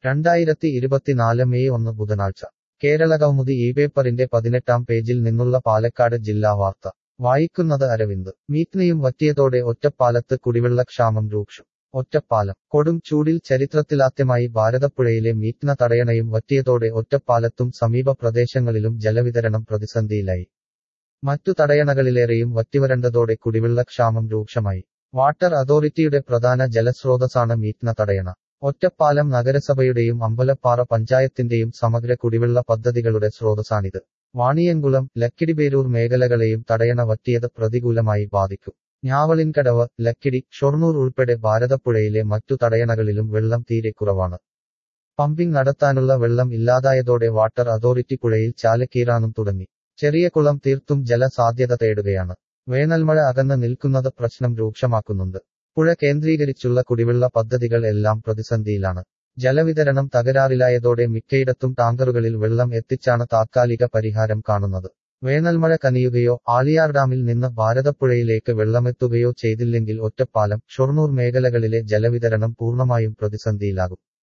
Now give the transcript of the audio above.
2024 May 1 ബുധനാഴ്ച കേരളകൗമുദി ഈ പേപ്പറിന്റെ 18-ാം പേജിൽ നിന്നുള്ള പാലക്കാട് ജില്ലാ വാർത്ത വായിക്കുന്നത് അരവിന്ദ്. മീറ്റ്നയും വറ്റിയതോടെ ഒറ്റപ്പാലത്ത് കുടിവെള്ളക്ഷാമം രൂക്ഷം. ഒറ്റപ്പാലം. കൊടും ചൂടിൽ ചരിത്രത്തിലാദ്യമായി ഭാരതപ്പുഴയിലെ മീറ്റ്ന തടയണയും വറ്റിയതോടെ ഒറ്റപ്പാലത്തും സമീപ പ്രദേശങ്ങളിലും ജലവിതരണം പ്രതിസന്ധിയിലായി. മറ്റു തടയണകളിലേറെയും വറ്റിവരണ്ടതോടെ കുടിവെള്ളക്ഷാമം രൂക്ഷമായി. വാട്ടർ അതോറിറ്റിയുടെ പ്രധാന ജലസ്രോതസ്സാണ് മീറ്റ്ന തടയണ. ഒറ്റപ്പാലം നഗരസഭയുടെയും അമ്പലപ്പാറ പഞ്ചായത്തിന്റെയും സമഗ്ര കുടിവെള്ള പദ്ധതികളുടെ സ്രോതസ്സാണിത്. വാണിയംകുളം, ലക്കിടിപേരൂർ മേഖലകളെയും തടയണ വറ്റിയത് പ്രതികൂലമായി ബാധിക്കും. ഞാവളിൻകടവ്, ലക്കിടി, ഷൊർണൂർ ഉൾപ്പെടെ ഭാരതപ്പുഴയിലെ മറ്റു തടയണകളിലും വെള്ളം തീരെ കുറവാണ്. പമ്പിംഗ് നടത്താനുള്ള വെള്ളം ഇല്ലാതായതോടെ വാട്ടർ അതോറിറ്റി പുഴയിൽ ചാലക്കീറാനും തുടങ്ങി. ചെറിയ കുളം തീർത്തും ജല സാധ്യത തേടുകയാണ്. വേനൽമഴ അകന്ന് നിൽക്കുന്നത് പ്രശ്നം രൂക്ഷമാക്കുന്നുണ്ട്. പുഴ കേന്ദ്രീകരിച്ചുള്ള കുടിവെള്ള പദ്ധതികൾ എല്ലാം പ്രതിസന്ധിയിലാണ്. ജലവിതരണം തകരാറിലായതോടെ മിക്കയിടത്തും ടാങ്കറുകളിൽ വെള്ളം എത്തിച്ചാണ് താത്കാലിക പരിഹാരം കാണുന്നത്. വേനൽമഴ കനിയുകയോ ആളിയാർ ഡാമിൽ നിന്ന് ഭാരതപ്പുഴയിലേക്ക് വെള്ളമെത്തുകയോ ചെയ്തില്ലെങ്കിൽ ഒറ്റപ്പാലം, ഷൊർണൂർ മേഖലകളിലെ ജലവിതരണം പൂർണ്ണമായും പ്രതിസന്ധിയിലാകും.